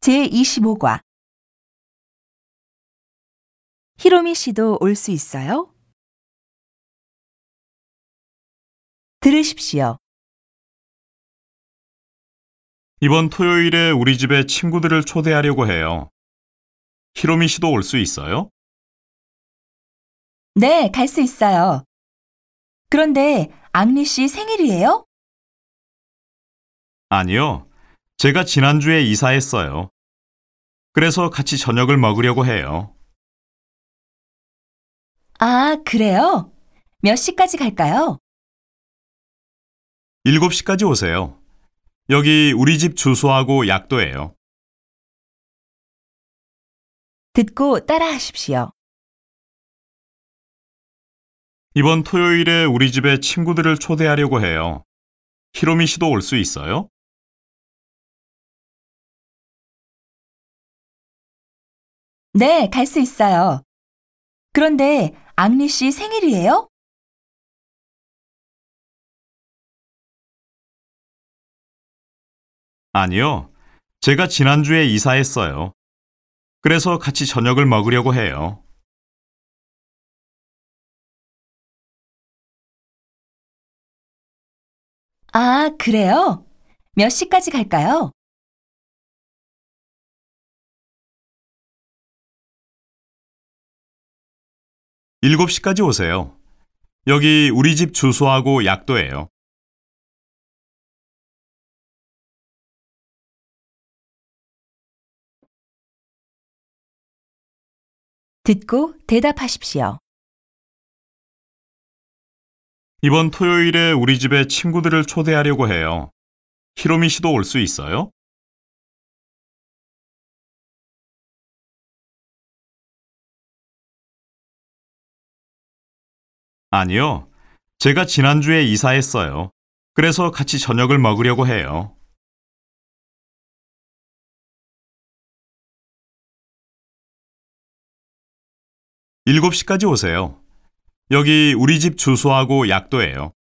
제25과 히로미 씨도 올 수 있어요? 들으십시오. 이번 토요일에 우리 집에 친구들을 초대하려고 해요. 히로미 씨도 올 수 있어요? 네, 갈 수 있어요. 그런데 앙리 씨 생일이에요? 아니요. 제가 지난주에 이사했어요. 그래서 같이 저녁을 먹으려고 해요. 아, 그래요? 몇 시까지 갈까요? 7시까지 오세요. 여기 우리 집 주소하고 약도예요. 듣고 따라하십시오. 이번 토요일에 우리 집에 친구들을 초대하려고 해요. 히로미 씨도 올 수 있어요? 네, 갈 수 있어요. 그런데 앙리 씨 생일이에요? 아니요. 제가 지난주에 이사했어요. 그래서 같이 저녁을 먹으려고 해요. 아, 그래요? 몇 시까지 갈까요? 7시까지 오세요. 여기 우리 집 주소하고 약도예요. 듣고 대답하십시오. 이번 토요일에 우리 집에 친구들을 초대하려고 해요. 히로미 씨도 올 수 있어요? 아니요. 제가 지난주에 이사했어요. 그래서 같이 저녁을 먹으려고 해요. 7시까지 오세요. 여기 우리 집 주소하고 약도예요.